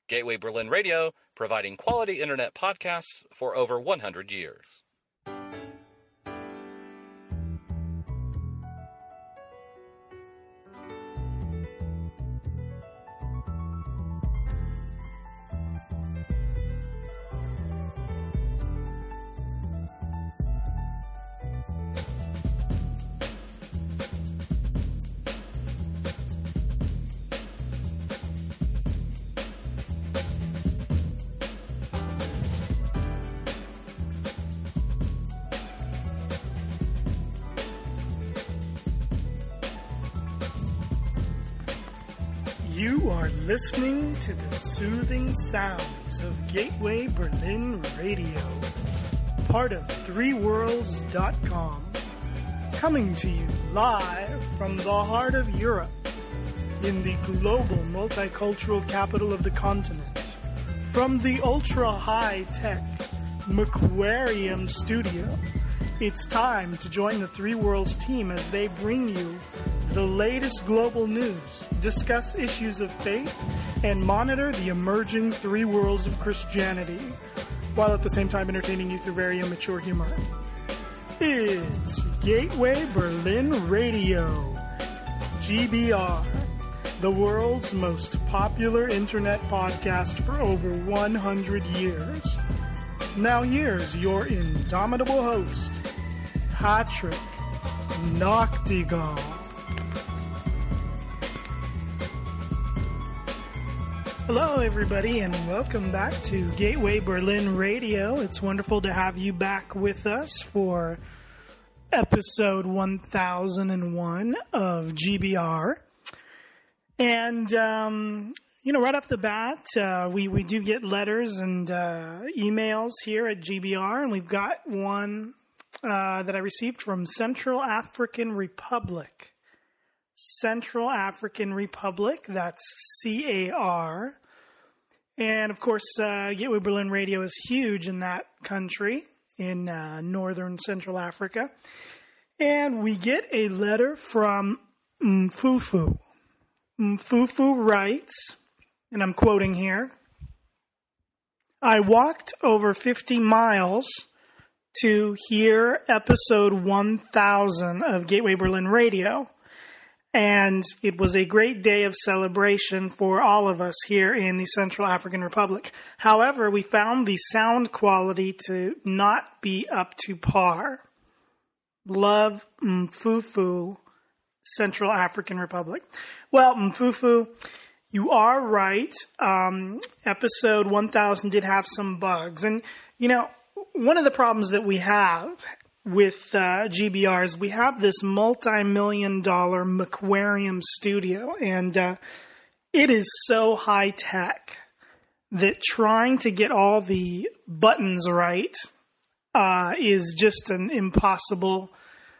Gateway Berlin Radio, providing quality internet podcasts for over 100 years. You are listening to the soothing sounds of Gateway Berlin Radio, part of threeworlds.com, coming to you live from the heart of Europe, in the global multicultural capital of the continent, from the ultra-high-tech Macquarium studio. It's time to join the Three Worlds team as they bring you the latest global news, discuss issues of faith, and monitor the emerging three worlds of Christianity, while at the same time entertaining you through very immature humor. It's Gateway Berlin Radio, GBR, the world's most popular internet podcast for over 100 years. Now here's your indomitable host, Patrick Nachtigall. Hello, everybody, and welcome back to Gateway Berlin Radio. It's wonderful to have you back with us for episode 1001 of GBR. And, right off the bat, we do get letters and emails here at GBR, and we've got one that I received from Central African Republic. Central African Republic, that's CAR. And, of course, Gateway Berlin Radio is huge in that country, in northern Central Africa. And we get a letter from Mfufu. Mfufu writes, and I'm quoting here, I walked over 50 miles to hear episode 1000 of Gateway Berlin Radio. And it was a great day of celebration for all of us here in the Central African Republic. However, we found the sound quality to not be up to par. Love, Mfufu, Central African Republic. Well, Mfufu, you are right. Episode 1000 did have some bugs. And, one of the problems that we have with GBRs, we have this multi-million-dollar Macquarium studio, and it is so high-tech that trying to get all the buttons right is just an impossible,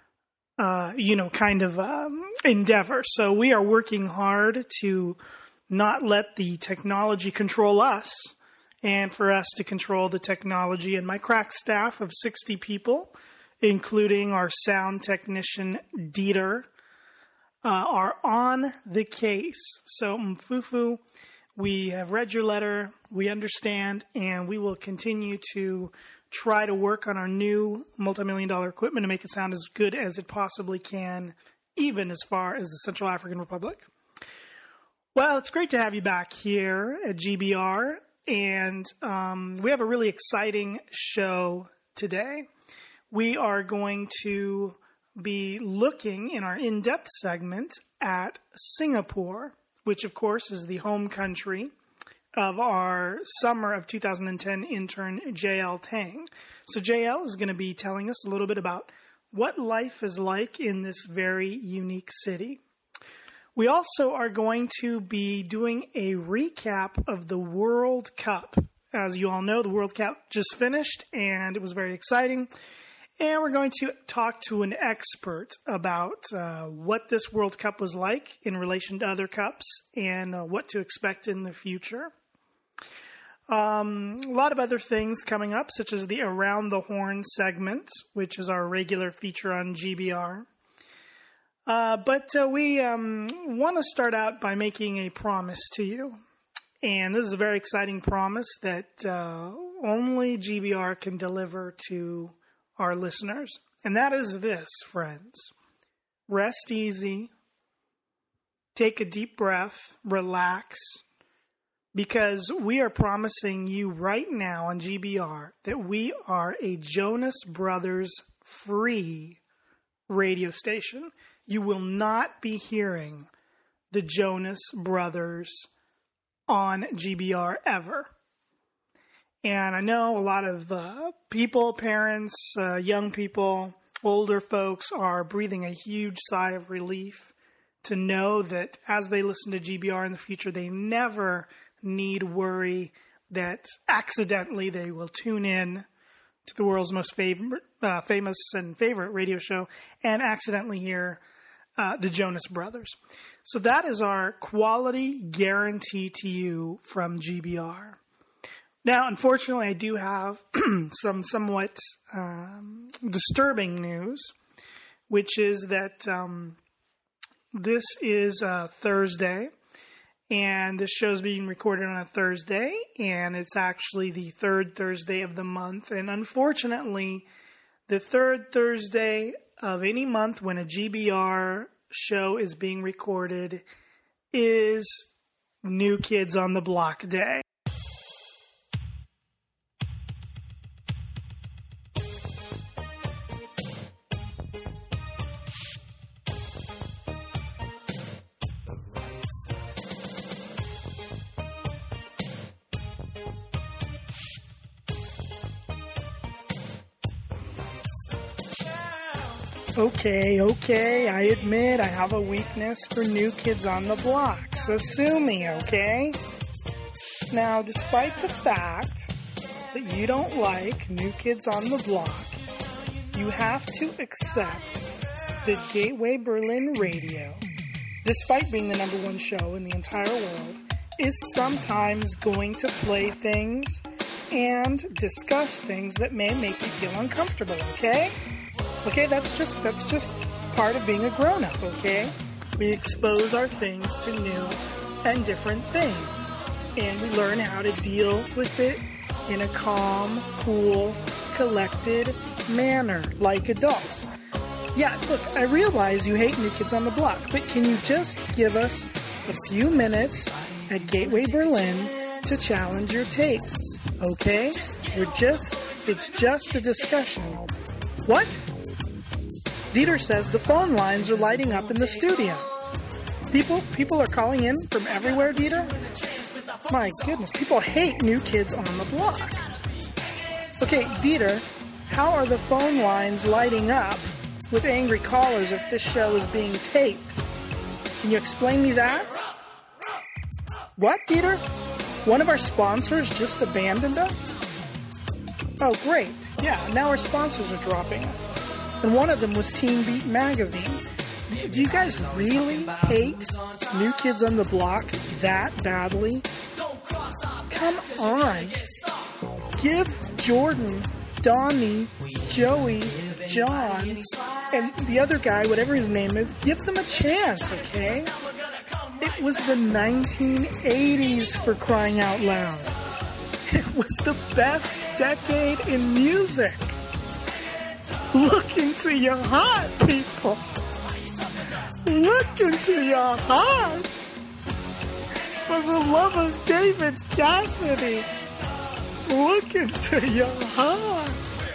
endeavor. So we are working hard to not let the technology control us, and for us to control the technology. And my crack staff of 60 people, including our sound technician, Dieter, are on the case. So, Mfufu, we have read your letter, we understand, and we will continue to try to work on our new multi-million-dollar equipment to make it sound as good as it possibly can, even as far as the Central African Republic. Well, it's great to have you back here at GBR, and we have a really exciting show today. We are going to be looking in our in-depth segment at Singapore, which of course is the home country of our summer of 2010 intern, JL Tang. So JL is going to be telling us a little bit about what life is like in this very unique city. We also are going to be doing a recap of the World Cup. As you all know, the World Cup just finished, and it was very exciting. And we're going to talk to an expert about what this World Cup was like in relation to other cups and what to expect in the future. A lot of other things coming up, such as the Around the Horn segment, which is our regular feature on GBR. But we want to start out by making a promise to you. And this is a very exciting promise that only GBR can deliver to our listeners. And that is this, friends. Rest easy. Take a deep breath. Relax. Because we are promising you right now on GBR that we are a Jonas Brothers free radio station. You will not be hearing the Jonas Brothers on GBR ever. And I know a lot of people, parents, young people, older folks are breathing a huge sigh of relief to know that as they listen to GBR in the future, they never need worry that accidentally they will tune in to the world's most famous and favorite radio show and accidentally hear the Jonas Brothers. So that is our quality guarantee to you from GBR. Now, unfortunately, I do have some somewhat disturbing news, which is that this is Thursday, and this show is being recorded on a Thursday, and it's actually the third Thursday of the month. And unfortunately, the third Thursday of any month when a GBR show is being recorded is New Kids on the Block Day. Okay, I admit I have a weakness for New Kids on the Block, so sue me, okay? Now, despite the fact that you don't like New Kids on the Block, you have to accept that Gateway Berlin Radio, despite being the number one show in the entire world, is sometimes going to play things and discuss things that may make you feel uncomfortable, okay? Okay, that's just part of being a grown-up, okay? We expose our things to new and different things. And we learn how to deal with it in a calm, cool, collected manner, like adults. Yeah, look, I realize you hate New Kids on the Block, but can you just give us a few minutes at Gateway Berlin to challenge your tastes, okay? It's just a discussion. What? Dieter says the phone lines are lighting up in the studio. People are calling in from everywhere, Dieter? My goodness, people hate New Kids on the Block. Okay, Dieter, how are the phone lines lighting up with angry callers if this show is being taped? Can you explain me that? What, Dieter? One of our sponsors just abandoned us? Oh, great. Yeah, now our sponsors are dropping us. And one of them was Teen Beat Magazine. Do you guys really hate New Kids on the Block that badly? Come on. Give Jordan, Donnie, Joey, John, and the other guy, whatever his name is, give them a chance, okay? It was the 1980s, for crying out loud. It was the best decade in music. Look into your heart, people. Look into your heart. For the love of David Cassidy, look into your heart.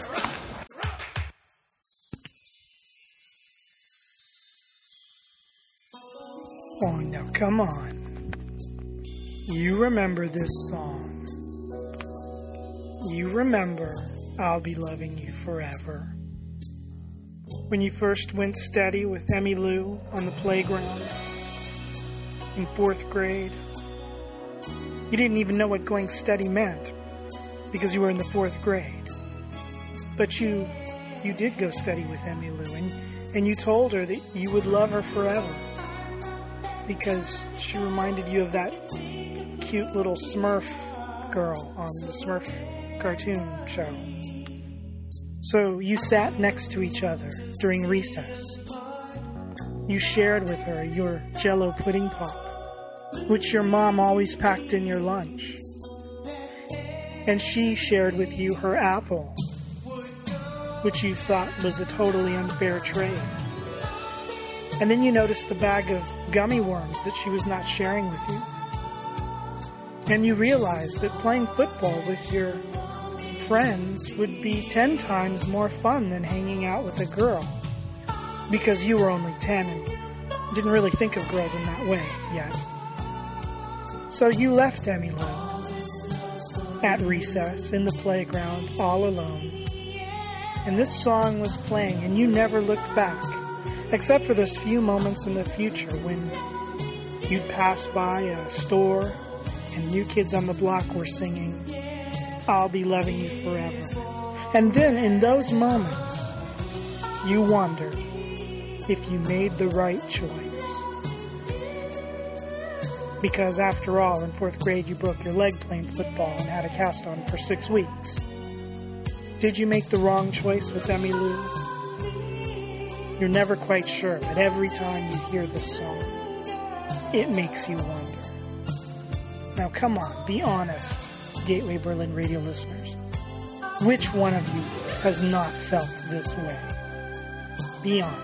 Oh, now come on. You remember this song. You remember I'll Be Loving You Forever. When you first went steady with Emmylou on the playground in 4th grade, you didn't even know what going steady meant because you were in the 4th grade. But you did go steady with Emmylou, and you told her that you would love her forever because she reminded you of that cute little Smurf girl on the Smurf cartoon show. So you sat next to each other during recess. You shared with her your Jell-O pudding pop. which your mom always packed in your lunch. And she shared with you her apple, which you thought was a totally unfair trade. And then you noticed the bag of gummy worms that she was not sharing with you. And you realized that playing football with your friends would be 10 times more fun than hanging out with a girl, because you were only 10 and didn't really think of girls in that way yet. So you left Emmylou at recess in the playground all alone. And this song was playing and you never looked back, except for those few moments in the future when you'd pass by a store and New Kids on the Block were singing, "I'll Be Loving You Forever." And then in those moments, you wondered if you made the right choice. Because after all, in 4th grade, you broke your leg playing football and had a cast on for 6 weeks. Did you make the wrong choice with Emmylou? You're never quite sure, but every time you hear this song, it makes you wonder. Now come on, be honest, Gateway Berlin radio listeners. Which one of you has not felt this way? Be honest.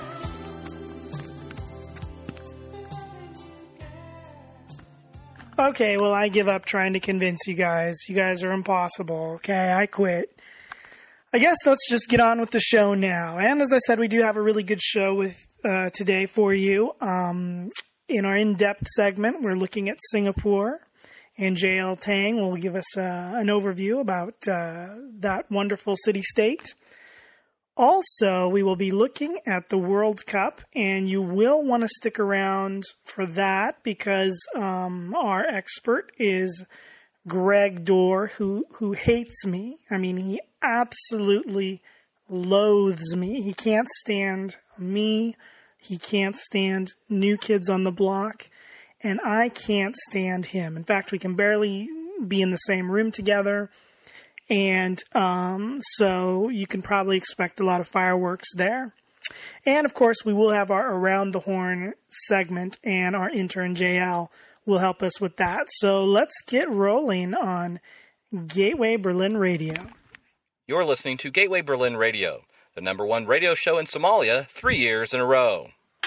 Okay, well, I give up trying to convince you guys. You guys are impossible. Okay, I quit. I guess let's just get on with the show now. And as I said, we do have a really good show with today for you. In our in-depth segment, we're looking at Singapore. And J.L. Tang will give us an overview about that wonderful city-state. Also, we will be looking at the World Cup, and you will want to stick around for that because our expert is Greg Dorr, who hates me. I mean, he absolutely loathes me. He can't stand me. He can't stand New Kids on the Block. And I can't stand him. In fact, we can barely be in the same room together. And so you can probably expect a lot of fireworks there. And, of course, we will have our Around the Horn segment, and our intern, JL, will help us with that. So let's get rolling on Gateway Berlin Radio. You're listening to Gateway Berlin Radio, the #1 radio show in Somalia 3 years in a row.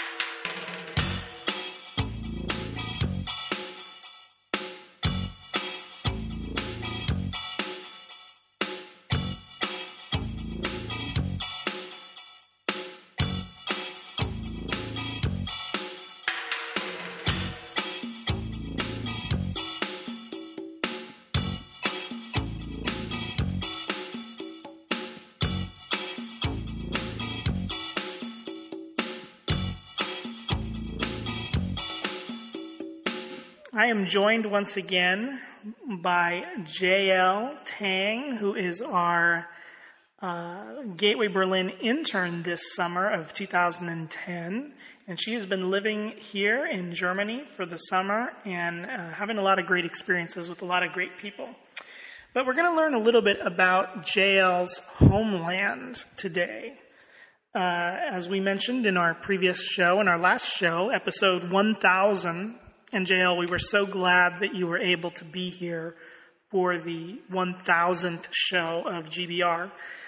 I am joined once again by J.L. Tang, who is our Gateway Berlin intern this summer of 2010. And she has been living here in Germany for the summer and having a lot of great experiences with a lot of great people. But we're going to learn a little bit about JL's homeland today. As we mentioned in our previous show, in our last show, episode 1000, and JL, we were so glad that you were able to be here for the 1000th show of GBR.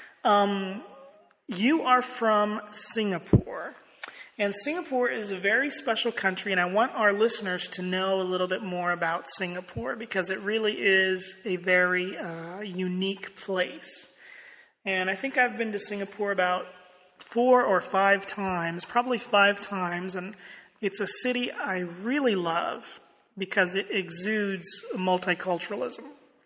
You are from Singapore. And Singapore is a very special country, and I want our listeners to know a little bit more about Singapore because it really is a very unique place. And I think I've been to Singapore about 4 or 5 times, probably 5 times, and it's a city I really love because it exudes multiculturalism.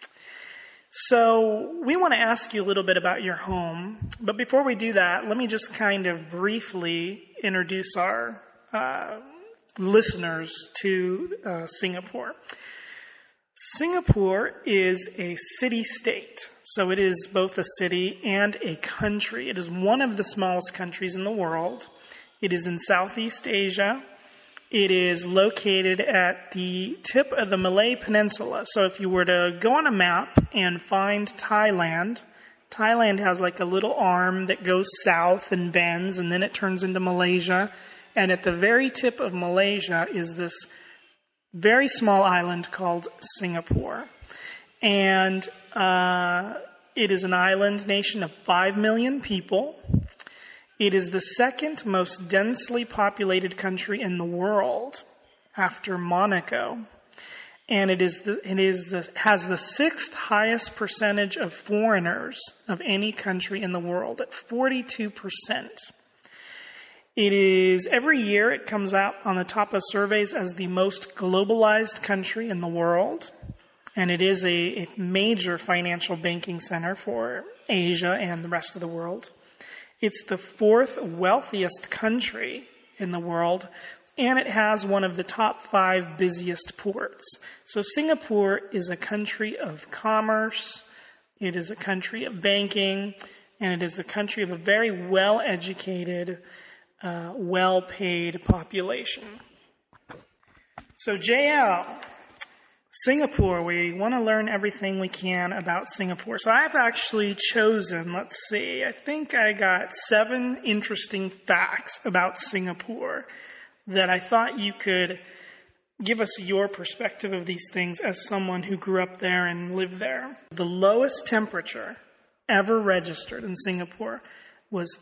So we want to ask you a little bit about your home. But before we do that, let me just kind of briefly introduce our listeners to Singapore. Singapore is a city-state. So it is both a city and a country. It is one of the smallest countries in the world. It is in Southeast Asia. It is located at the tip of the Malay Peninsula. So if you were to go on a map and find Thailand, Thailand has like a little arm that goes south and bends, and then it turns into Malaysia. And at the very tip of Malaysia is this very small island called Singapore. And it is an island nation of 5 million people. It is the second most densely populated country in the world after Monaco. And it has the sixth highest percentage of foreigners of any country in the world at 42%. It is, every year it comes out on the top of surveys as the most globalized country in the world. And it is a major financial banking center for Asia and the rest of the world. It's the fourth wealthiest country in the world, and it has one of the top 5 busiest ports. So Singapore is a country of commerce, it is a country of banking, and it is a country of a very well-educated, well-paid population. So JL, Singapore, we want to learn everything we can about Singapore. So I've actually chosen, let's see, I think I got 7 interesting facts about Singapore that I thought you could give us your perspective of these things as someone who grew up there and lived there. The lowest temperature ever registered in Singapore was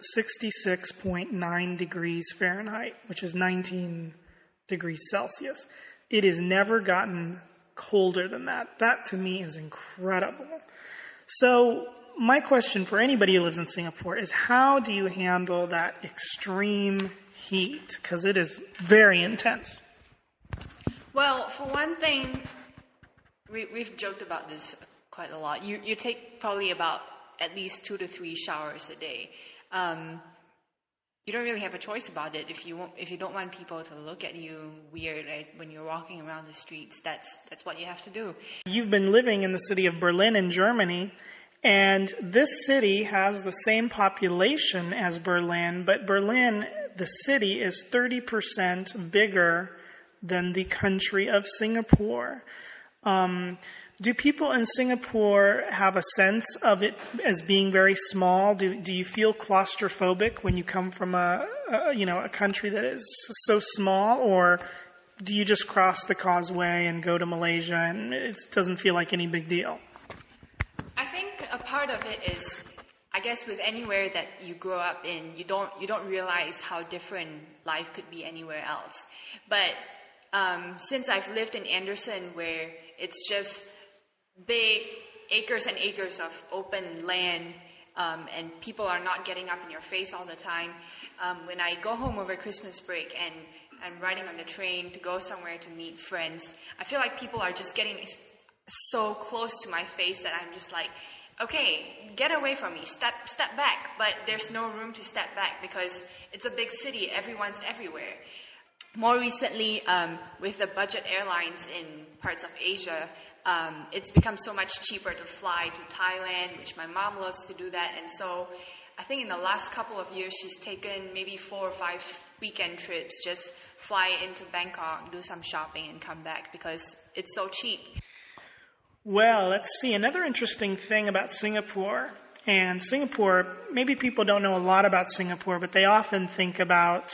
66.9 degrees Fahrenheit, which is 19 degrees Celsius. It has never gotten colder than that. That to me is incredible. So my question for anybody who lives in Singapore is, how do you handle that extreme heat? Because it is very intense. Well, for one thing, we've joked about this quite a lot. You take probably about at least 2 to 3 showers a day. You don't really have a choice about it. If you don't want people to look at you weird when you're walking around the streets, that's what you have to do. You've been living in the city of Berlin in Germany, and this city has the same population as Berlin, but Berlin, the city, is 30% bigger than the country of Singapore. Do people in Singapore have a sense of it as being very small? Do you feel claustrophobic when you come from a country that is so small, or do you just cross the causeway and go to Malaysia and it doesn't feel like any big deal? I think a part of it is, I guess, with anywhere that you grow up in, you don't realize how different life could be anywhere else. But since I've lived in Anderson, where it's just big acres and acres of open land, and people are not getting up in your face all the time. When I go home over Christmas break and I'm riding on the train to go somewhere to meet friends, I feel like people are just getting so close to my face that I'm just like, okay, get away from me, step back. But there's no room to step back because it's a big city, everyone's everywhere. More recently, with the budget airlines in parts of Asia, it's become so much cheaper to fly to Thailand, which my mom loves to do that. And so I think in the last couple of years, she's taken maybe 4 or 5 weekend trips, just fly into Bangkok, do some shopping, and come back because it's so cheap. Well, let's see. Another interesting thing about Singapore, and Singapore, maybe people don't know a lot about Singapore, but they often think about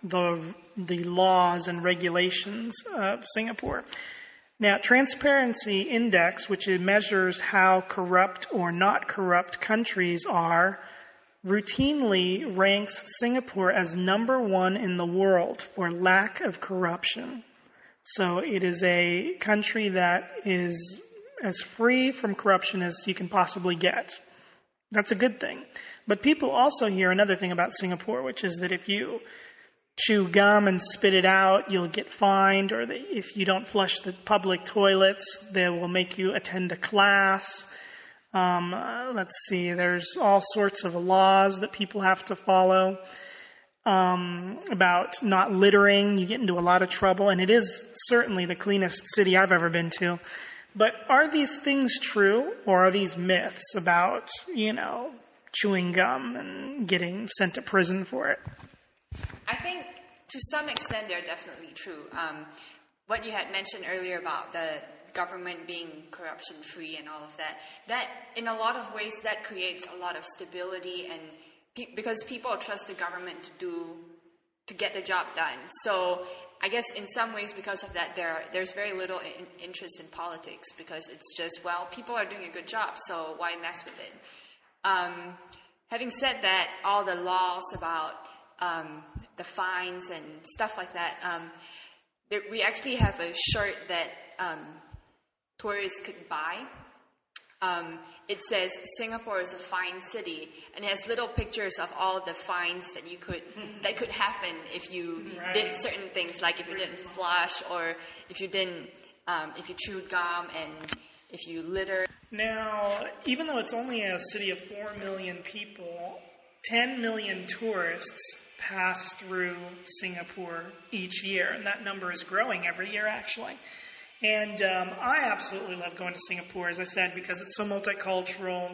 the laws and regulations of Singapore. Now, Transparency Index, which measures how corrupt or not corrupt countries are, routinely ranks Singapore as number 1 in the world for lack of corruption. So it is a country that is as free from corruption as you can possibly get. That's a good thing. But people also hear another thing about Singapore, which is that if you chew gum and spit it out, you'll get fined, or if you don't flush the public toilets, they will make you attend a class. Let's see, there's all sorts of laws that people have to follow about not littering. You get into a lot of trouble, and it is certainly the cleanest city I've ever been to. But are these things true, or are these myths about, chewing gum and getting sent to prison for it? I think to some extent they're definitely true. What you had mentioned earlier about the government being corruption-free and all of that in a lot of ways that creates a lot of stability, and because people trust the government to get the job done. So I guess in some ways, because of that, there's very little interest in politics, because it's just, well, people are doing a good job, so why mess with it? Having said that, all the laws about the fines and stuff like that, we actually have a shirt that tourists could buy. It says Singapore is a fine city, and it has little pictures of all the fines that could happen if you did certain things, like if you didn't flush, or if you chewed gum, and if you litter. Now, even though it's only a city of 4 million people, 10 million tourists pass through Singapore each year, and that number is growing every year, actually. And I absolutely love going to Singapore, as I said, because it's so multicultural.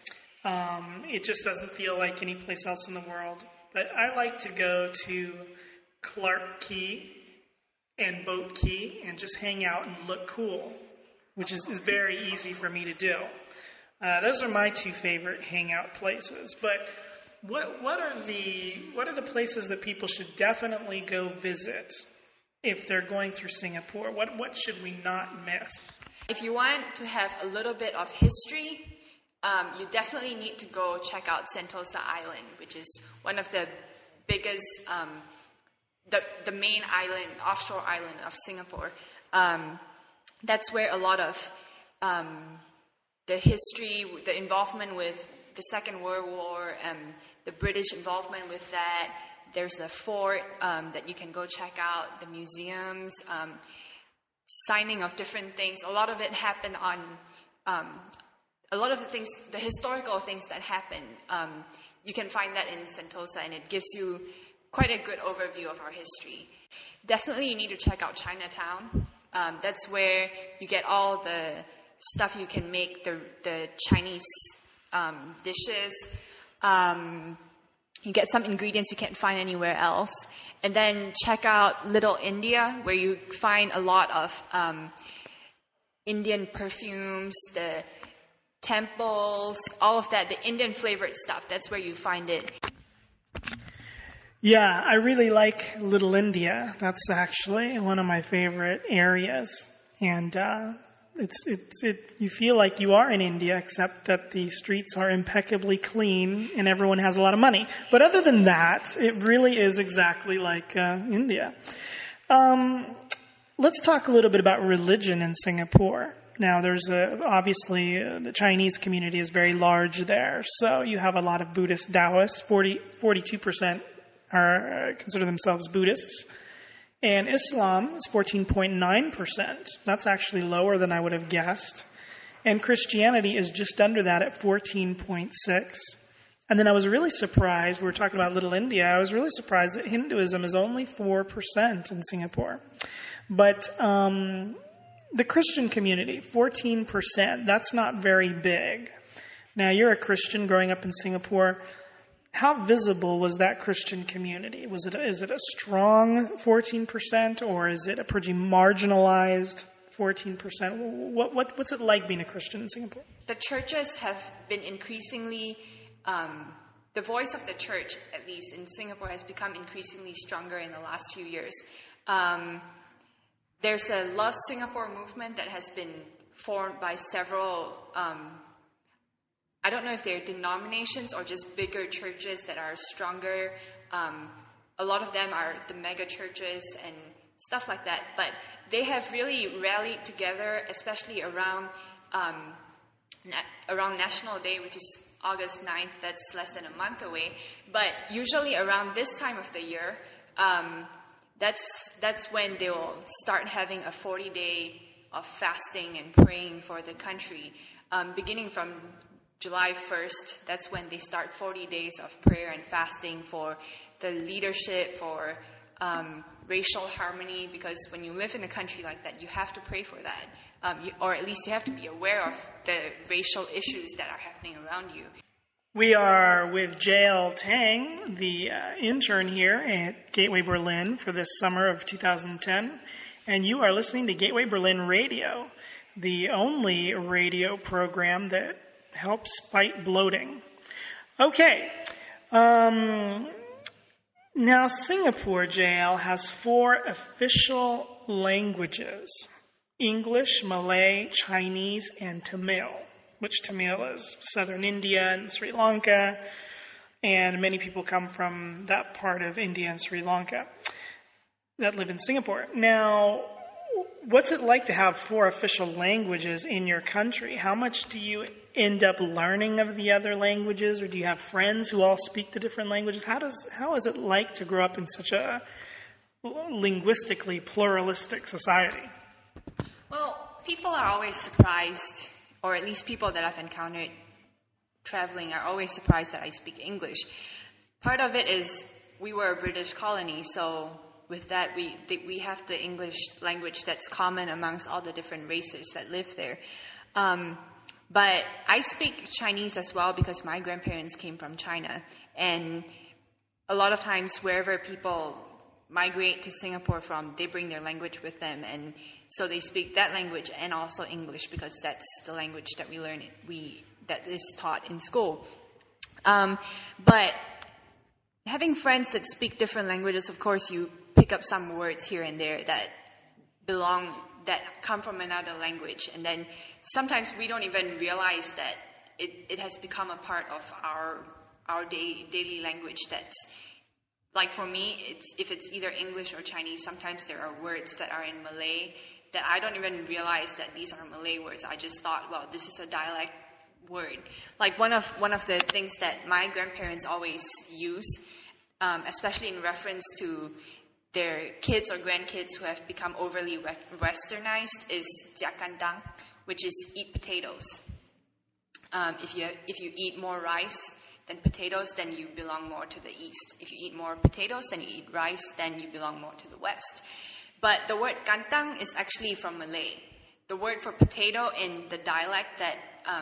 It just doesn't feel like any place else in the world. But I like to go to Clarke Quay and Boat Quay and just hang out and look cool, which is very easy for me to do. Those are my two favorite hangout places. But what are the places that people should definitely go visit if they're going through Singapore? What should we not miss? If you want to have a little bit of history, you definitely need to go check out Sentosa Island, which is one of the biggest, the main island, offshore island of Singapore. That's where a lot of the history, the involvement with the Second World War, the British involvement with that. There's a fort that you can go check out, the museums, signing of different things. A lot of it happened on, a lot of the things, the historical things that happen, you can find that in Sentosa, and it gives you quite a good overview of our history. Definitely you need to check out Chinatown. That's where you get all the stuff you can make, the Chinese dishes. You get some ingredients you can't find anywhere else. And then check out Little India, where you find a lot of Indian perfumes, the temples, all of that, the Indian flavored stuff. That's where you find it. Yeah, I really like Little India. That's actually one of my favorite areas. And you feel like you are in India, except that the streets are impeccably clean and everyone has a lot of money. But other than that, it really is exactly like India. Let's talk a little bit about religion in Singapore. Now, there's obviously the Chinese community is very large there, so you have a lot of Buddhist Taoists. 42% consider themselves Buddhists. And Islam is 14.9%. That's actually lower than I would have guessed. And Christianity is just under that at 14.6%. And then I was really surprised, we were talking about Little India, I was really surprised that Hinduism is only 4% in Singapore. But the Christian community, 14%, that's not very big. Now, you're a Christian growing up in Singapore. How visible was that Christian community? Is it a strong 14%, or is it a pretty marginalized 14%? What's it like being a Christian in Singapore? The churches have been increasingly, the voice of the church, at least in Singapore, has become increasingly stronger in the last few years. There's a Love Singapore movement that has been formed by several I don't know if they're denominations or just bigger churches that are stronger. A lot of them are the mega churches and stuff like that. But they have really rallied together, especially around National Day, which is August 9th. That's less than a month away. But usually around this time of the year, that's when they will start having a 40-day of fasting and praying for the country, beginning from July 1st, that's when they start 40 days of prayer and fasting for the leadership, for racial harmony, because when you live in a country like that, you have to pray for that. Or at least you have to be aware of the racial issues that are happening around you. We are with J.L. Tang, the intern here at Gateway Berlin for this summer of 2010, and you are listening to Gateway Berlin Radio, the only radio program that helps fight bloating. Okay. Now, Singapore, JL, has 4 official languages: English, Malay, Chinese, and Tamil, which Tamil is southern India and Sri Lanka, and many people come from that part of India and Sri Lanka that live in Singapore. Now, what's it like to have 4 official languages in your country? How much do you end up learning of the other languages, or do you have friends who all speak the different languages? How is it like to grow up in such a linguistically pluralistic society? Well, people are always surprised, or at least people that I've encountered traveling are always surprised that I speak English. Part of it is we were a British colony, so with that we have the English language that's common amongst all the different races that live there. But I speak Chinese as well because my grandparents came from China, and a lot of times wherever people migrate to Singapore from, they bring their language with them, and so they speak that language and also English because that's the language that we learn that is taught in school. But having friends that speak different languages, of course, you pick up some words here and there that come from another language, and then sometimes we don't even realize that it has become a part of our daily language. That's like, for me, if it's either English or Chinese, sometimes there are words that are in Malay that I don't even realize that these are Malay words. I just thought, well, this is a dialect word. Like one of the things that my grandparents always use, especially in reference to their kids or grandkids who have become overly westernized, is jiakandang, which is eat potatoes. If you eat more rice than potatoes, then you belong more to the east. If you eat more potatoes than you eat rice, then you belong more to the west. But the word kantang is actually from Malay. The word for potato in the dialect that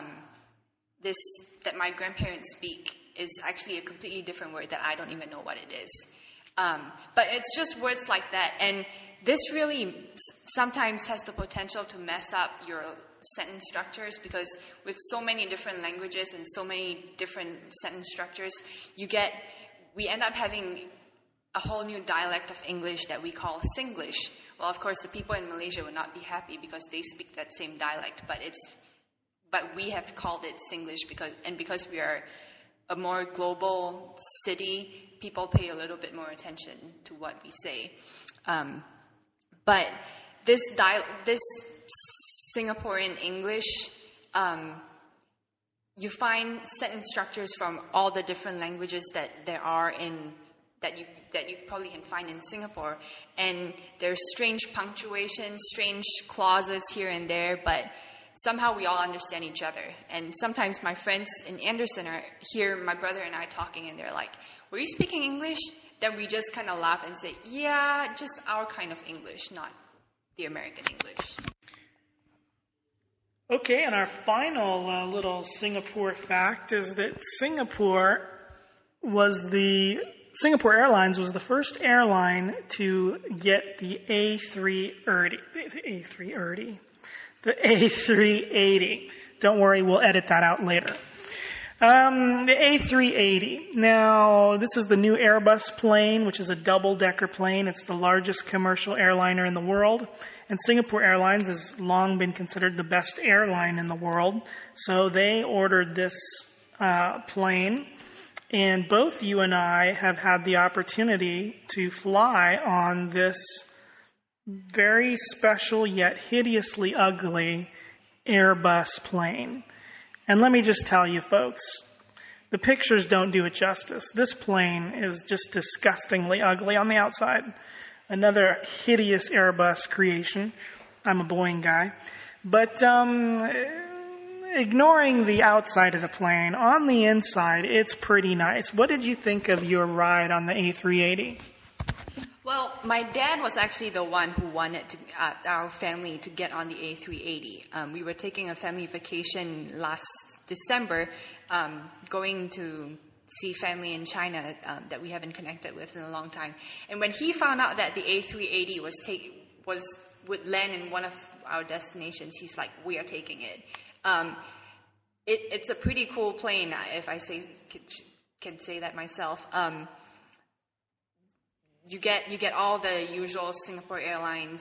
my grandparents speak is actually a completely different word that I don't even know what it is. But it's just words like that. And this really sometimes has the potential to mess up your sentence structures, because with so many different languages and so many different sentence structures, we end up having a whole new dialect of English that we call Singlish. Well, of course, the people in Malaysia would not be happy because they speak that same dialect, but we have called it Singlish because we are a more global city, people pay a little bit more attention to what we say. But this Singaporean English, you find sentence structures from all the different languages that there are that you probably can find in Singapore, and there's strange punctuation, strange clauses here and there, but somehow we all understand each other. And sometimes my friends in Anderson hear my brother and I talking, and they're like, "Were you speaking English?" Then we just kind of laugh and say, "Yeah, just our kind of English, not the American English." Okay, and our final little Singapore fact is that Singapore Airlines was the first airline to get the A380. Don't worry, we'll edit that out later. The A380. Now, this is the new Airbus plane, which is a double-decker plane. It's the largest commercial airliner in the world. And Singapore Airlines has long been considered the best airline in the world. So they ordered this plane. And both you and I have had the opportunity to fly on this very special yet hideously ugly Airbus plane. And let me just tell you, folks, the pictures don't do it justice. This plane is just disgustingly ugly on the outside. Another hideous Airbus creation. I'm a Boeing guy. But ignoring the outside of the plane, on the inside, it's pretty nice. What did you think of your ride on the A380? Well, my dad was actually the one who wanted our family to get on the A380. We were taking a family vacation last December, going to see family in China that we haven't connected with in a long time. And when he found out that the A380 would land in one of our destinations, he's like, "We are taking it." It's a pretty cool plane, if I can say that myself. you get all the usual Singapore Airlines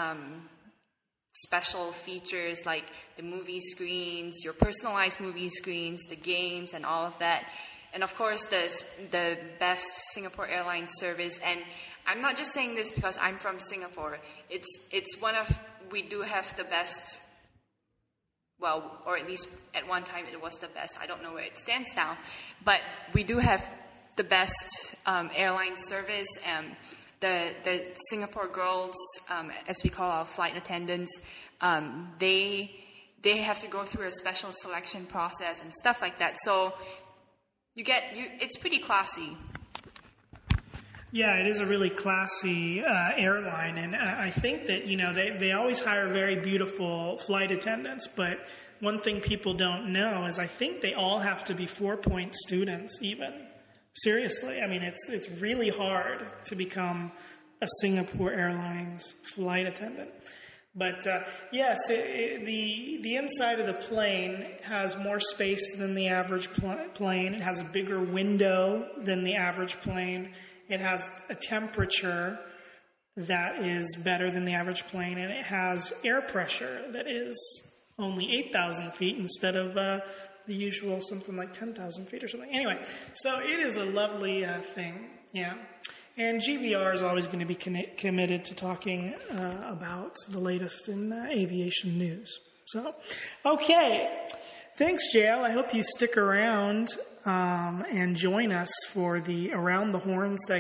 special features like the movie screens, your personalized movie screens, the games, and all of that. And of course, the best Singapore Airlines service. And I'm not just saying this because I'm from Singapore. We do have the best, well, or at least at one time it was the best. I don't know where it stands now. But we do have the best airline service. The Singapore girls, as we call our flight attendants, they have to go through a special selection process and stuff like that. So it's pretty classy. Yeah, it is a really classy airline, and I think that, they always hire very beautiful flight attendants, but one thing people don't know is I think they all have to be 4-point students even. Seriously, I mean, it's really hard to become a Singapore Airlines flight attendant. But yes, the inside of the plane has more space than the average plane. It has a bigger window than the average plane. It has a temperature that is better than the average plane, and it has air pressure that is only 8,000 feet instead of the usual something like 10,000 feet or something. Anyway, so it is a lovely thing, yeah. And GBR is always going to be committed to talking about the latest in aviation news. So, okay. Thanks, JL. I hope you stick around and join us for the Around the Horn segment.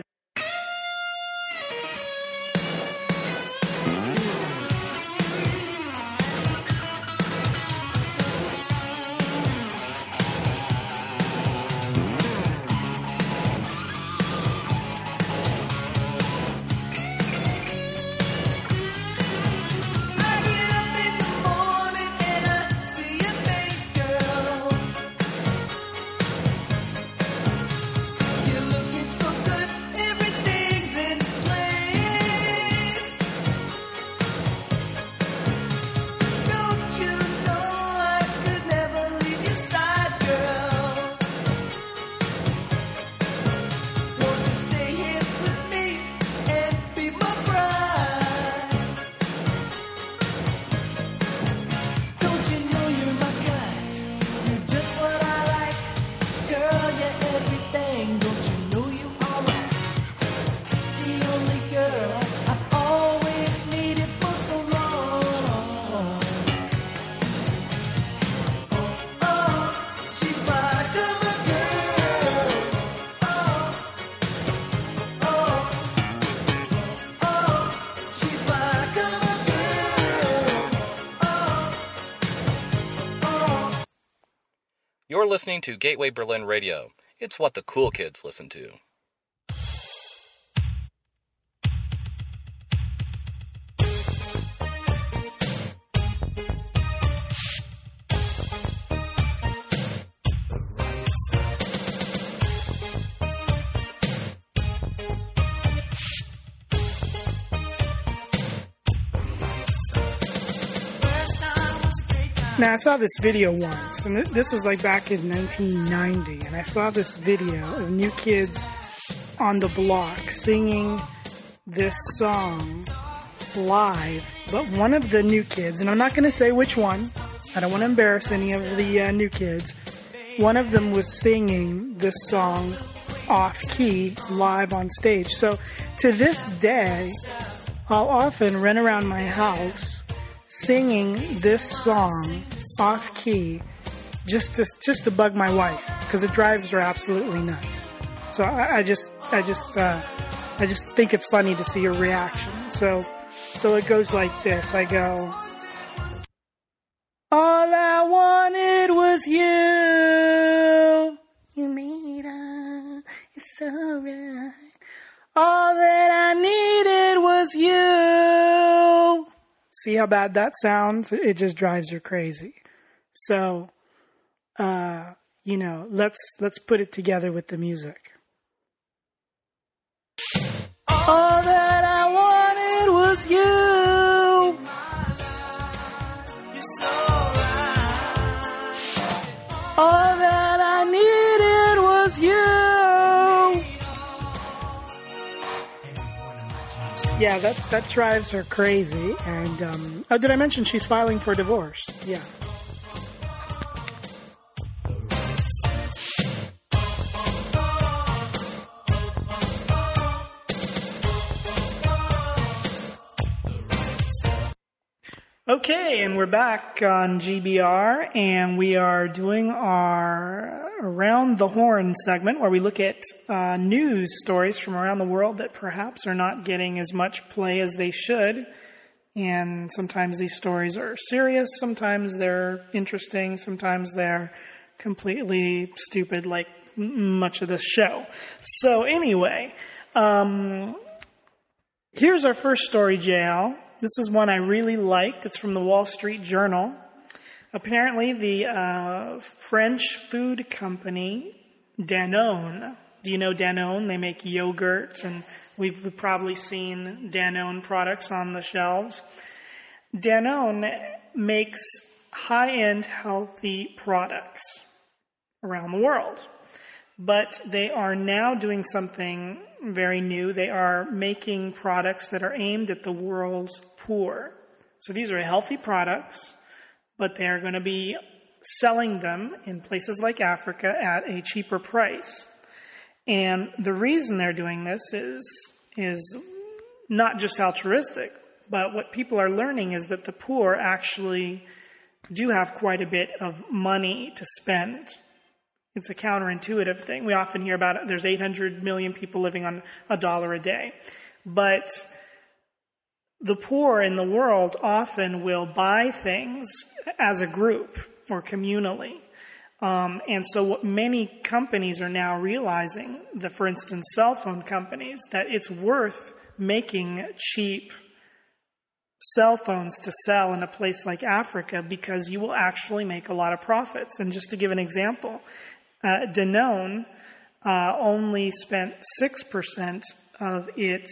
You're listening to Gateway Berlin Radio. It's what the cool kids listen to. Now, I saw this video once, and this was like back in 1990, and I saw this video of New Kids on the Block singing this song live, but one of the New Kids, and I'm not going to say which one, I don't want to embarrass any of the New Kids, one of them was singing this song off-key live on stage. So, to this day, I'll often run around my house singing this song off key just to bug my wife, because it drives her absolutely nuts. So I just think it's funny to see her reaction. So it goes like this. I go, all I wanted was you. You made up. It's alright. All that I needed was you. See how bad that sounds? It just drives her crazy. So, let's put it together with the music. All that I wanted was you. All that I needed was you. Yeah, that drives her crazy. And did I mention she's filing for divorce? Yeah. Okay, and we're back on GBR, and we are doing our Around the Horn segment where we look at news stories from around the world that perhaps are not getting as much play as they should. And sometimes these stories are serious, sometimes they're interesting, sometimes they're completely stupid, like much of this show. So anyway, here's our first story, JL. This is one I really liked. It's from the Wall Street Journal. Apparently, the French food company Danone. Do you know Danone? They make yogurt, and we've probably seen Danone products on the shelves. Danone makes high-end healthy products around the world. But they are now doing something very new. They are making products that are aimed at the world's poor. So these are healthy products, but they are going to be selling them in places like Africa at a cheaper price. And the reason they're doing this is not just altruistic, but what people are learning is that the poor actually do have quite a bit of money to spend. It's a counterintuitive thing. We often hear about it. There's 800 million people living on $1 a day. But the poor in the world often will buy things as a group or communally. And so what many companies are now realizing, for instance, cell phone companies, that it's worth making cheap cell phones to sell in a place like Africa because you will actually make a lot of profits. And just to give an example, Danone only spent 6% of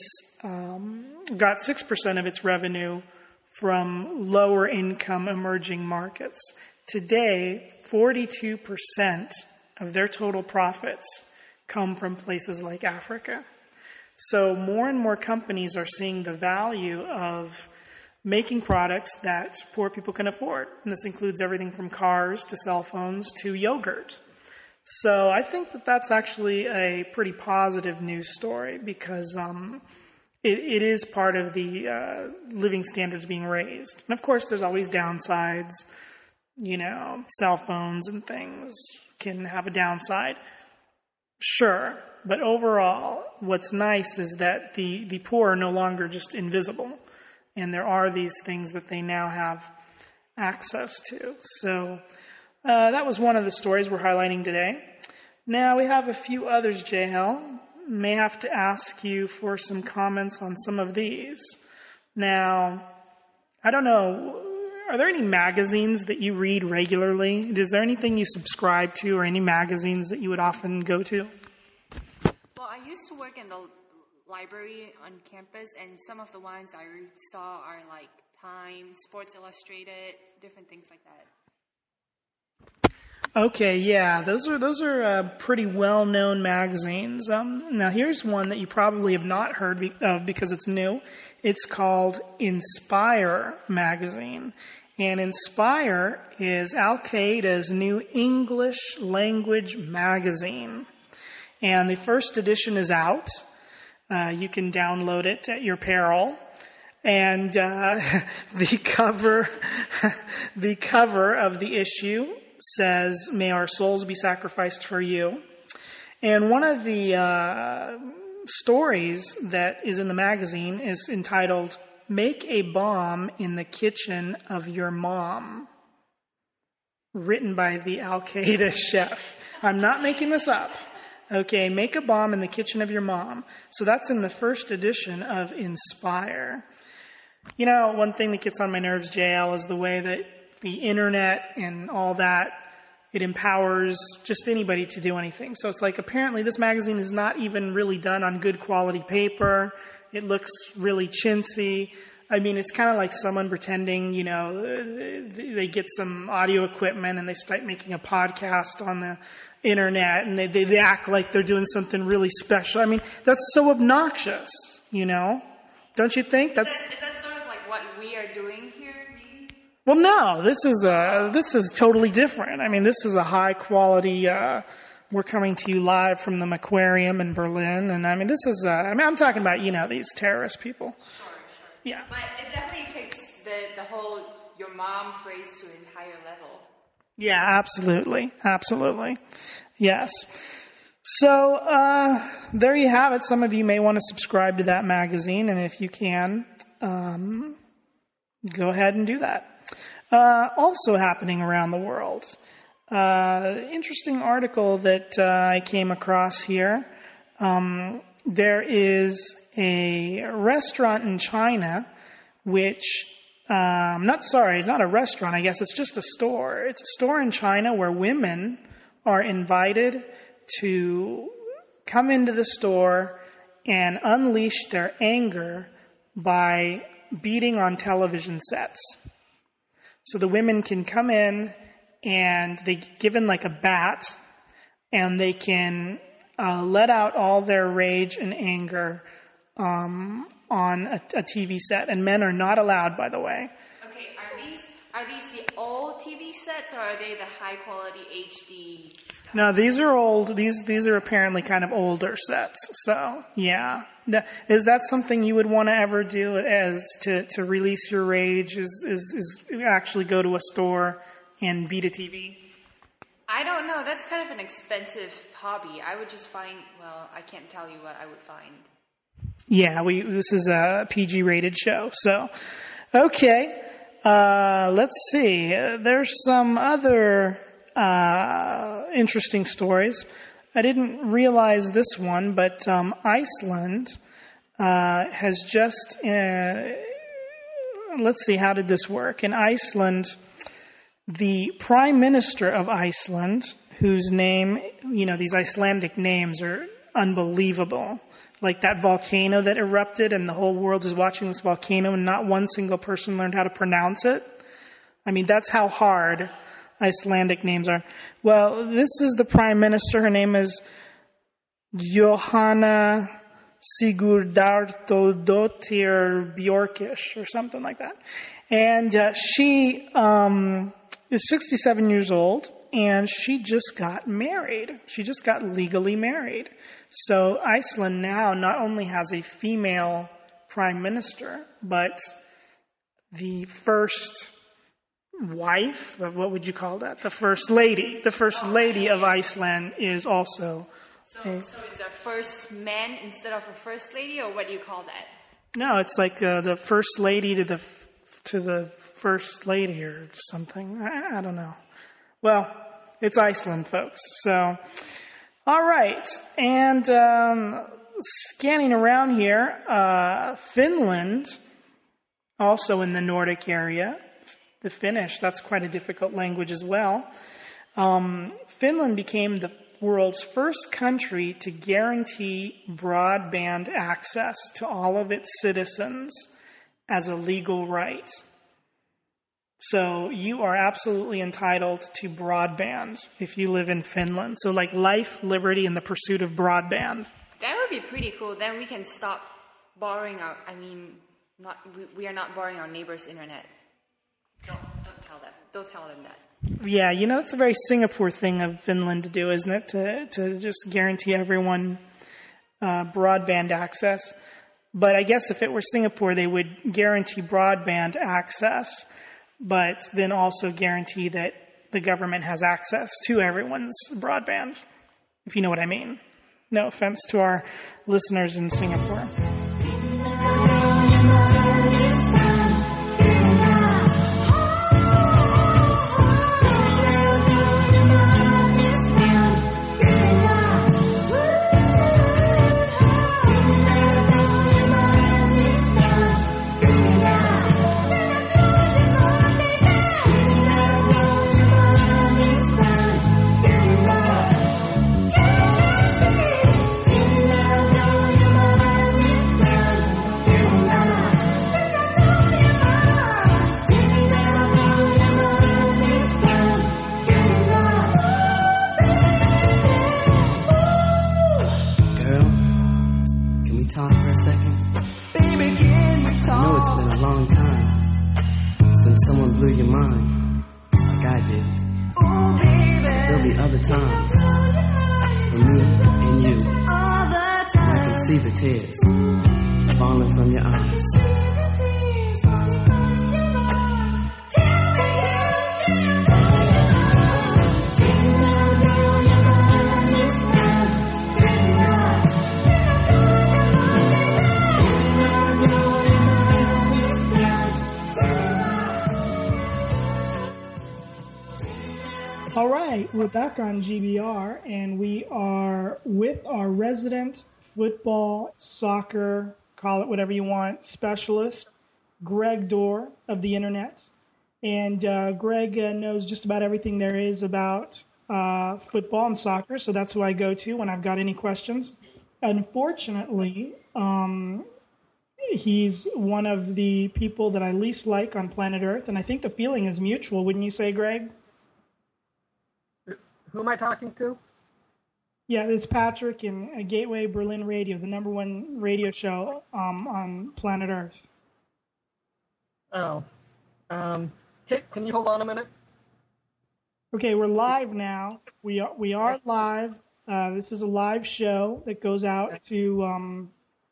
got 6% of its revenue from lower income emerging markets. Today, 42% of their total profits come from places like Africa. So more and more companies are seeing the value of making products that poor people can afford. And this includes everything from cars to cell phones to yogurt. So I think that that's actually a pretty positive news story because it is part of the living standards being raised. And of course, there's always downsides. You know, cell phones and things can have a downside. Sure. But overall, what's nice is that the poor are no longer just invisible. And there are these things that they now have access to. So that was one of the stories we're highlighting today. Now we have a few others, JL. May have to ask you for some comments on some of these. Now, I don't know, are there any magazines that you read regularly? Is there anything you subscribe to or any magazines that you would often go to? Well, I used to work in the library on campus, and some of the ones I saw are like Time, Sports Illustrated, different things like that. Okay, yeah, those are pretty well-known magazines. Now, here's one that you probably have not heard of because it's new. It's called Inspire magazine. And Inspire is Al-Qaeda's new English language magazine. And the first edition is out. You can download it at your peril. And the cover of the issue says, "May our souls be sacrificed for you." And one of the stories that is in the magazine is entitled, "Make a Bomb in the Kitchen of Your Mom," written by the Al-Qaeda chef. I'm not making this up. Okay, make a bomb in the kitchen of your mom. So that's in the first edition of Inspire. You know, one thing that gets on my nerves, JL, is the way that the internet and all that, it empowers just anybody to do anything. So it's like apparently this magazine is not even really done on good quality paper. It looks really chintzy. I mean, it's kind of like someone pretending, you know, they get some audio equipment and they start making a podcast on the internet and they act like they're doing something really special. I mean, that's so obnoxious, you know? Don't you think? Is that sort of like what we are doing here, maybe? Well, no, this is totally different. I mean, this is a high quality, we're coming to you live from the Aquarium in Berlin. And I mean, this is, I'm talking about, these terrorist people. Sure. Yeah. But it definitely takes the whole your mom phrase to an higher level. Yeah, absolutely. Absolutely. Yes. So, there you have it. Some of you may want to subscribe to that magazine. And if you can, go ahead and do that. Also happening around the world. Interesting article that I came across here. There is a restaurant in China which, not a restaurant, I guess it's just a store. It's a store in China where women are invited to come into the store and unleash their anger by beating on television sets. So the women can come in and they get given like a bat and they can let out all their rage and anger on a TV set. And men are not allowed, by the way. Okay, are these the old TV sets or are they the high quality HD stuff? No, these are old. These are apparently kind of older sets. So, yeah. Is that something you would want to ever do as to release your rage is actually go to a store and beat a TV? I don't know. That's kind of an expensive hobby. I would just find, I can't tell you what I would find. Yeah, this is a PG-rated show. So, okay. Let's see. There's some other interesting stories. I didn't realize this one, but Iceland has just... let's see, how did this work? In Iceland, the Prime Minister of Iceland, whose name, these Icelandic names are unbelievable. Like that volcano that erupted and the whole world is watching this volcano and not one single person learned how to pronounce it. I mean, that's how hard Icelandic names are. Well, this is the Prime Minister. Her name is Johanna Sigurdardóttir Björkish or something like that. And she is 67 years old. And she just got married. She just got legally married. So Iceland now not only has a female prime minister, but the first wife, what would you call that? The first lady. The first lady of Iceland is also... So it's a first man instead of a first lady, or what do you call that? No, it's like the first lady to the first lady or something. I don't know. Well, it's Iceland, folks. So, all right. And scanning around here, Finland, also in the Nordic area. The Finnish, that's quite a difficult language as well. Finland became the world's first country to guarantee broadband access to all of its citizens as a legal right. So you are absolutely entitled to broadband if you live in Finland. So like life, liberty, and the pursuit of broadband. That would be pretty cool. Then we can stop borrowing we are not borrowing our neighbor's internet. Don't tell them that. Yeah, it's a very Singapore thing of Finland to do, isn't it? To just guarantee everyone broadband access. But I guess if it were Singapore, they would guarantee broadband access, but then also guarantee that the government has access to everyone's broadband, if you know what I mean. No offense to our listeners in Singapore. other times for me and you. I can see the tears falling from your eyes. All right, we're back on GBR, and we are with our resident football, soccer, call it whatever you want, specialist, Greg Dorr of the Internet. And Greg knows just about everything there is about football and soccer, so that's who I go to when I've got any questions. Unfortunately, he's one of the people that I least like on planet Earth, and I think the feeling is mutual, wouldn't you say, Greg? Who am I talking to? Yeah, it's Patrick in Gateway Berlin Radio, the #1 radio show on planet Earth. Oh. Can you hold on a minute? Okay, we're live now. We are live. This is a live show that goes out to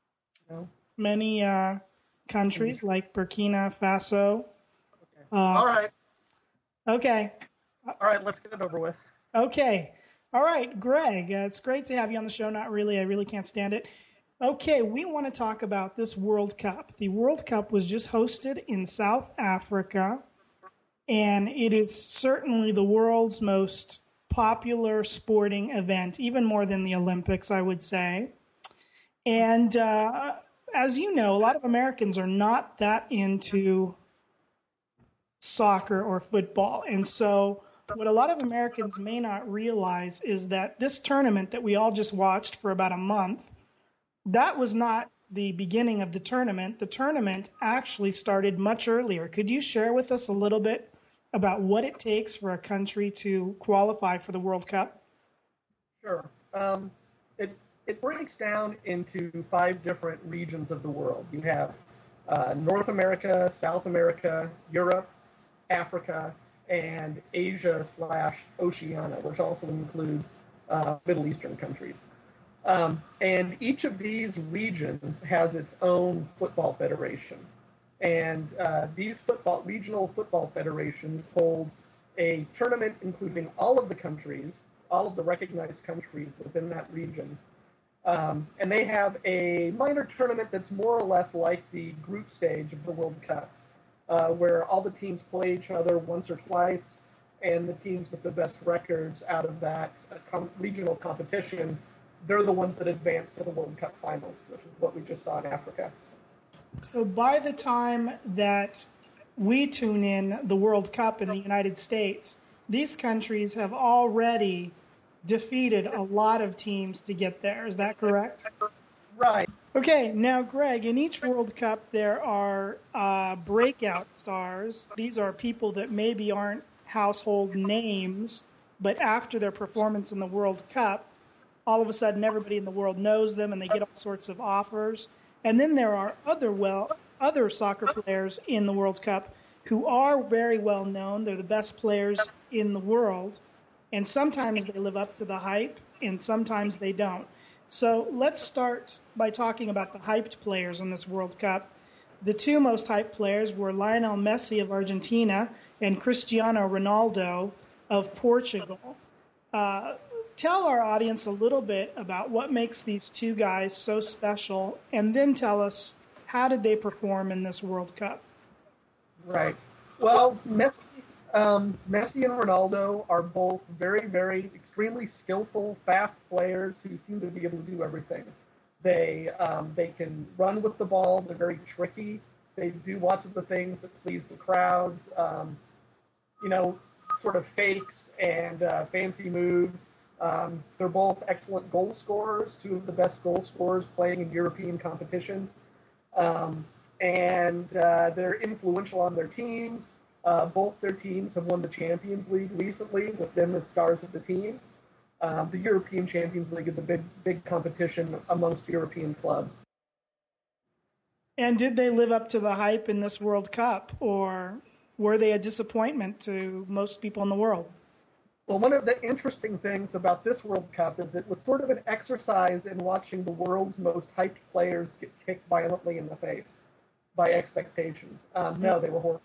many countries like Burkina Faso. Okay. All right. Okay. All right, let's get it over with. Okay. All right, Greg, it's great to have you on the show. Not really. I really can't stand it. Okay, we want to talk about this World Cup. The World Cup was just hosted in South Africa, and it is certainly the world's most popular sporting event, even more than the Olympics, I would say. And as you know, a lot of Americans are not that into soccer or football, and so what a lot of Americans may not realize is that this tournament that we all just watched for about a month, that was not the beginning of the tournament. The tournament actually started much earlier. Could you share with us a little bit about what it takes for a country to qualify for the World Cup? Sure. It breaks down into 5 different regions of the world. You have North America, South America, Europe, Africa, and Asia/Oceania, which also includes Middle Eastern countries. And each of these regions has its own football federation. And these regional football federations hold a tournament including all of the countries, all of the recognized countries within that region. And they have a minor tournament that's more or less like the group stage of the World Cup, where all the teams play each other once or twice, and the teams with the best records out of that regional competition, they're the ones that advance to the World Cup finals, which is what we just saw in Africa. So by the time that we tune in the World Cup in the United States, these countries have already defeated a lot of teams to get there. Is that correct? Right. Okay, now, Greg, in each World Cup, there are breakout stars. These are people that maybe aren't household names, but after their performance in the World Cup, all of a sudden everybody in the world knows them and they get all sorts of offers. And then there are other soccer players in the World Cup who are very well known. They're the best players in the world. And sometimes they live up to the hype, and sometimes they don't. So let's start by talking about the hyped players in this World Cup. The 2 most hyped players were Lionel Messi of Argentina and Cristiano Ronaldo of Portugal. Tell our audience a little bit about what makes these 2 guys so special, and then tell us how did they perform in this World Cup. Right. Well, Messi and Ronaldo are both very, very extremely skillful, fast players who seem to be able to do everything. They can run with the ball. They're very tricky. They do lots of the things that please the crowds. Sort of fakes and fancy moves. They're both excellent goal scorers, 2 of the best goal scorers playing in European competition. And they're influential on their teams. Both their teams have won the Champions League recently, with them as stars of the team. The European Champions League is a big competition amongst European clubs. And did they live up to the hype in this World Cup, or were they a disappointment to most people in the world? Well, one of the interesting things about this World Cup is it was sort of an exercise in watching the world's most hyped players get kicked violently in the face by expectations. No, they were horrible.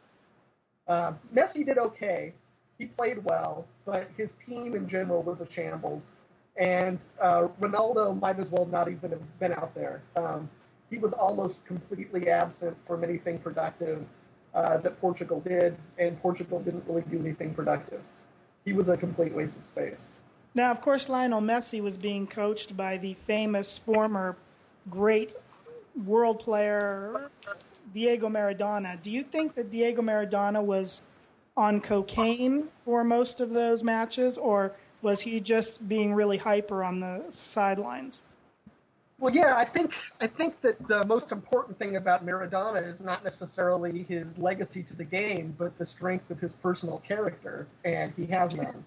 Messi did okay. He played well, but his team in general was a shambles. And Ronaldo might as well not even have been out there. He was almost completely absent from anything productive that Portugal did, and Portugal didn't really do anything productive. He was a complete waste of space. Now, of course, Lionel Messi was being coached by the famous former great world player Diego Maradona. Do you think that Diego Maradona was on cocaine for most of those matches, or was he just being really hyper on the sidelines? Well, yeah, I think that the most important thing about Maradona is not necessarily his legacy to the game, but the strength of his personal character, and he has none.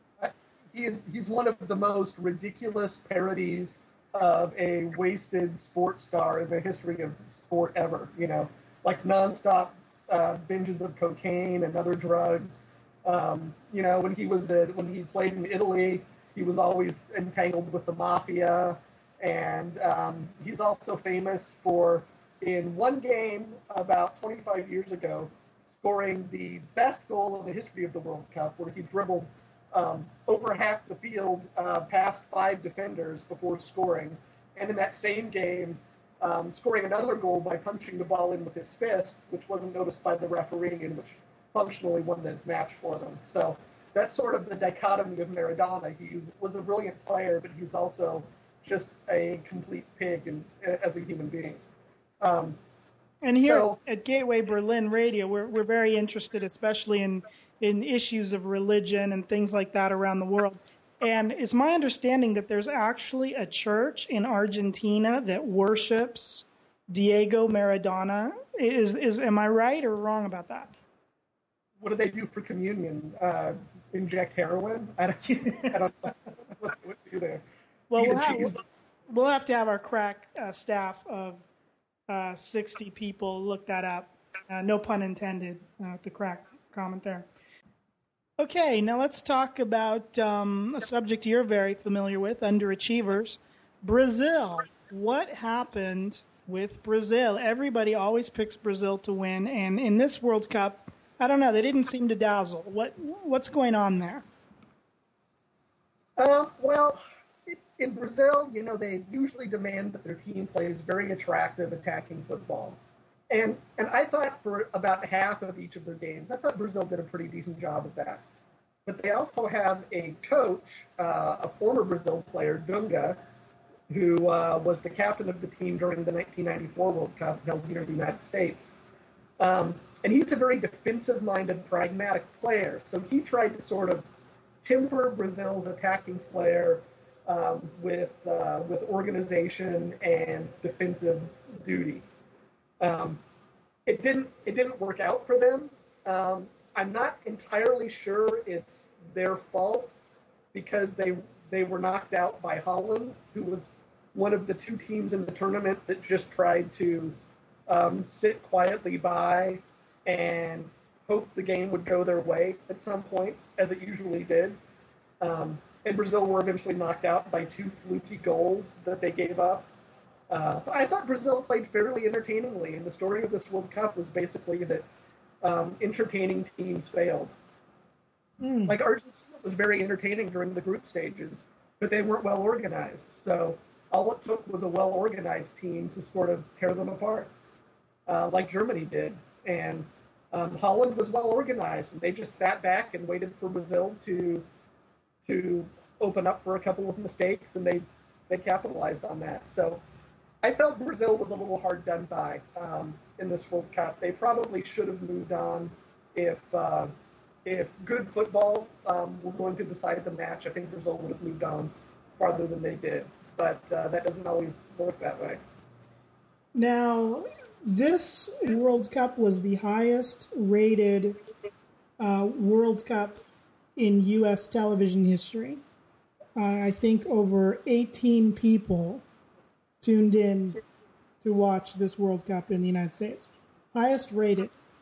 He's one of the most ridiculous parodies of a wasted sports star in the history of sport ever. You know, like nonstop binges of cocaine and other drugs. You know, when he played in Italy, he was always entangled with the mafia. And he's also famous for, in one game about 25 years ago, scoring the best goal in the history of the World Cup, where he dribbled over half the field past 5 defenders before scoring. And in that same game, scoring another goal by punching the ball in with his fist, which wasn't noticed by the referee and which functionally won the match for them. So that's sort of the dichotomy of Maradona. He was a brilliant player, but he's also just a complete pig as a human being. And here at Gateway Berlin Radio, we're very interested, especially in issues of religion and things like that around the world. And it's my understanding that there's actually a church in Argentina that worships Diego Maradona. Am I right or wrong about that? What do they do for communion? Inject heroin? I don't know what they do there. Well, we'll have to have our crack staff of 60 people look that up. No pun intended, the crack comment there. Okay, now let's talk about a subject you're very familiar with, underachievers, Brazil. What happened with Brazil? Everybody always picks Brazil to win, and in this World Cup, I don't know, they didn't seem to dazzle. What's going on there? Well, in Brazil, you know, they usually demand that their team plays very attractive attacking football. And I thought for about half of each of their games, I thought Brazil did a pretty decent job of that. But they also have a coach, a former Brazil player, Dunga, who was the captain of the team during the 1994 World Cup held here in the United States. And he's a very defensive-minded, pragmatic player. So he tried to sort of temper Brazil's attacking flair with organization and defensive duty. It didn't work out for them. I'm not entirely sure it's their fault because they were knocked out by Holland, who was one of the 2 teams in the tournament that just tried to sit quietly by and hope the game would go their way at some point, as it usually did. And Brazil were eventually knocked out by 2 fluky goals that they gave up. I thought Brazil played fairly entertainingly, and the story of this World Cup was basically that entertaining teams failed. Like Argentina was very entertaining during the group stages, but they weren't well organized. So all it took was a well-organized team to sort of tear them apart, like Germany did. And Holland was well organized, and they just sat back and waited for Brazil to open up for a couple of mistakes, and they capitalized on that. So I felt Brazil was a little hard done by in this World Cup. They probably should have moved on if good football were going to decide the match. I think Brazil would have moved on farther than they did, but that doesn't always work that way. Now, this World Cup was the highest rated World Cup in U.S. television history. I think over 18 people tuned in to watch this World Cup in the United States. Highest rated.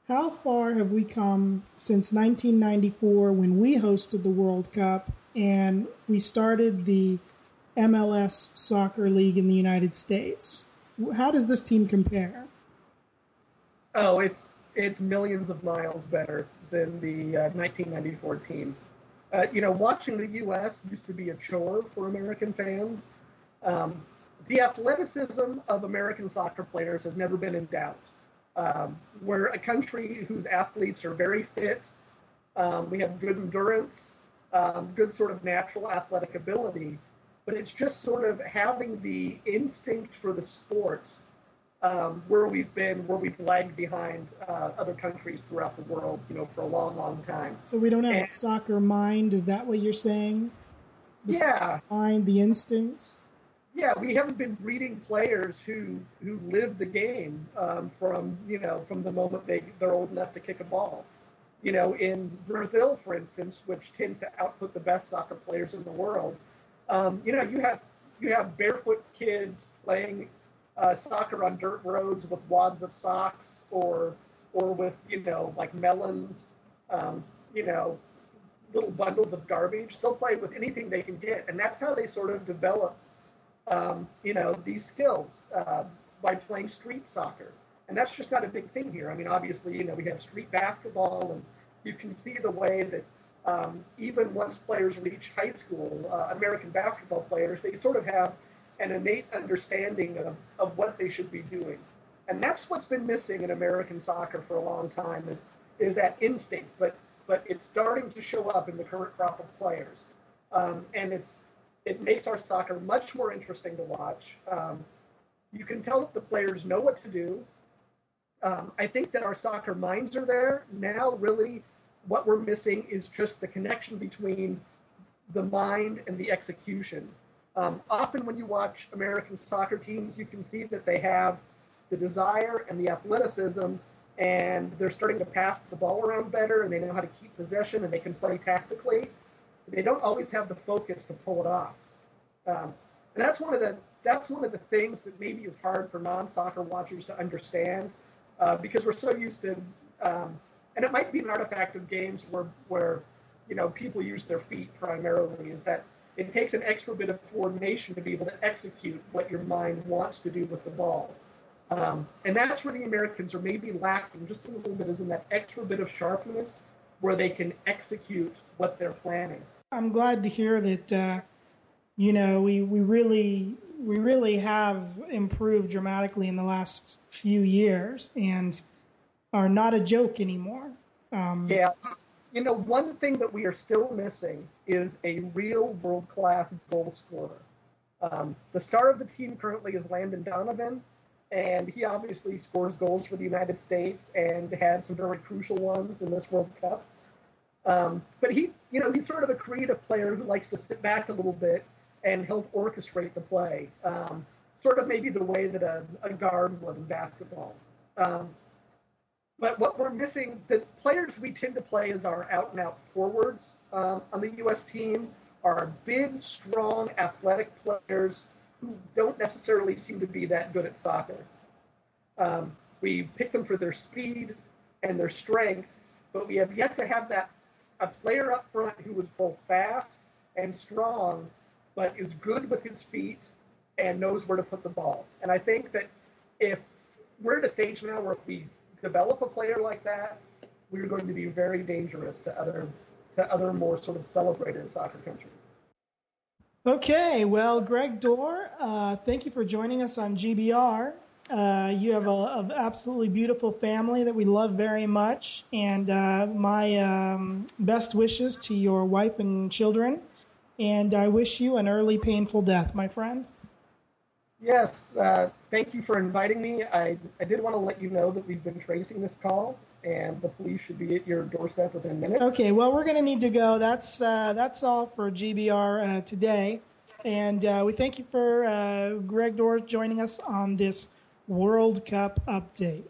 how far have we come since 1994 when we hosted the World Cup and we started the MLS Soccer League in the United States? How does this team compare? Oh, it's millions of miles better than the 1994 team. Watching the U.S. used to be a chore for American fans. The athleticism of American soccer players has never been in doubt. We're a country whose athletes are very fit. We have good endurance, good sort of natural athletic ability, but it's just sort of having the instinct for the sport where we've lagged behind other countries throughout the world, for a long, long time. So we don't have a soccer mind, is that what you're saying? Yeah. Mind, the instincts? Yeah, we haven't been breeding players who live the game from the moment they're old enough to kick a ball. In Brazil, for instance, which tends to output the best soccer players in the world, you have barefoot kids playing soccer on dirt roads with wads of socks or with like melons, little bundles of garbage. They'll play with anything they can get, and that's how they sort of develop these skills by playing street soccer. And that's just not a big thing here. I mean, obviously, we have street basketball, and you can see the way that even once players reach high school, American basketball players, they sort of have an innate understanding of what they should be doing. And that's what's been missing in American soccer for a long time is that instinct, but it's starting to show up in the current crop of players. And it makes our soccer much more interesting to watch. You can tell that the players know what to do. I think that our soccer minds are there. Now, really, what we're missing is just the connection between the mind and the execution. Often when you watch American soccer teams, you can see that they have the desire and the athleticism, and they're starting to pass the ball around better, and they know how to keep possession, and they can play tactically. They don't always have the focus to pull it off. And that's one of the things that maybe is hard for non-soccer watchers to understand, because we're so used to, and it might be an artifact of games where people use their feet primarily, is that it takes an extra bit of coordination to be able to execute what your mind wants to do with the ball. And that's where the Americans are maybe lacking just a little bit, is in that extra bit of sharpness where they can execute what they're planning. I'm glad to hear that, we really have improved dramatically in the last few years and are not a joke anymore. Yeah. One thing that we are still missing is a real world-class goal scorer. The star of the team currently is Landon Donovan, and he obviously scores goals for the United States and had some very crucial ones in this World Cup. But he's sort of a creative player who likes to sit back a little bit and help orchestrate the play, sort of maybe the way that a guard would in basketball. But what we're missing, the players we tend to play as our out-and-out forwards on the U.S. team are big, strong, athletic players who don't necessarily seem to be that good at soccer. We pick them for their speed and their strength, but we have yet to have a player up front who is both fast and strong, but is good with his feet and knows where to put the ball. And I think that if we're at a stage now where if we develop a player like that, we're going to be very dangerous to other more sort of celebrated soccer countries. Okay, well, Greg Dorr, thank you for joining us on GBR. You have an absolutely beautiful family that we love very much, and my best wishes to your wife and children, and I wish you an early painful death, my friend. Yes, thank you for inviting me. I did want to let you know that we've been tracing this call, and the police should be at your doorstep within minutes. Okay, well, we're going to need to go. That's all for GBR today, and we thank you for Greg Dorr joining us on this World Cup update.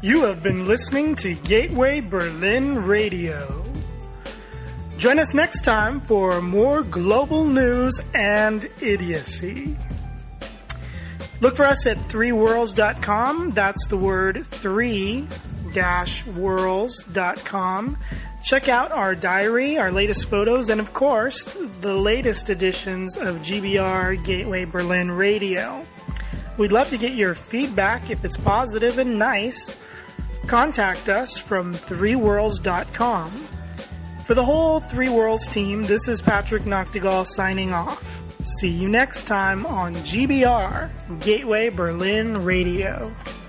You have been listening to Gateway Berlin Radio. Join us next time for more global news and idiocy. Look for us at 3worlds.com. That's the word 3-worlds.com. Check out our diary, our latest photos, and of course, the latest editions of GBR Gateway Berlin Radio. We'd love to get your feedback if it's positive and nice. Contact us from 3worlds.com. For the whole 3 Worlds team, this is Patrick Noctegal signing off. See you next time on GBR Gateway Berlin Radio.